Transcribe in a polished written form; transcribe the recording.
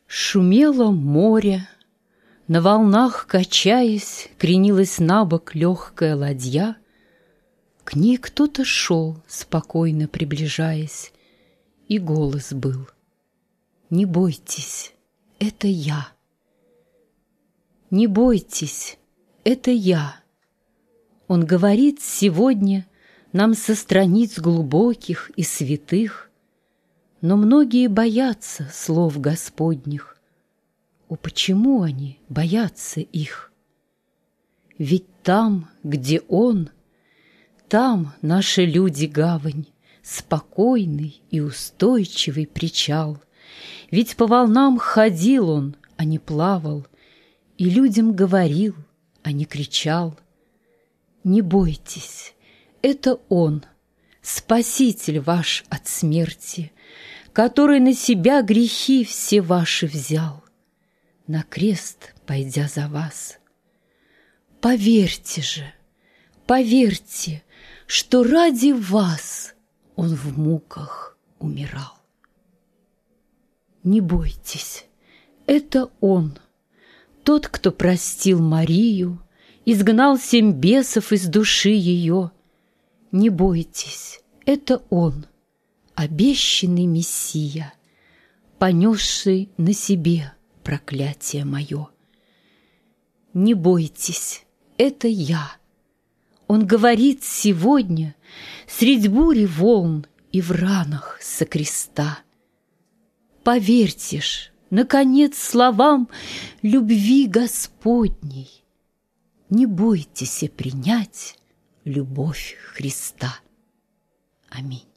Шумело море, на волнах качаясь, кренилась набок легкая ладья. К ней кто-то шел, спокойно приближаясь, и голос был: «Не бойтесь, это я». «Не бойтесь, это я». Он говорит сегодня нам со страниц глубоких и святых, но многие боятся слов Господних. О, почему они боятся их? Ведь там, где Он, там наши люди гавань, спокойный и устойчивый причал. Ведь по волнам ходил Он, а не плавал, и людям говорил, а не кричал. Не бойтесь, это Он, Спаситель ваш от смерти, который на себя грехи все ваши взял, на крест пойдя за вас. Поверьте же, поверьте, что ради вас Он в муках умирал. Не бойтесь, это Он, тот, кто простил Марию, изгнал 7 бесов из души ее. Не бойтесь, это Он, обещанный Мессия, понесший на себе проклятие мое. Не бойтесь, это я. Он говорит сегодня средь бури волн и в ранах со креста. Поверьте ж, наконец, словам любви Господней. Не бойтесь принять любовь Христа. Аминь.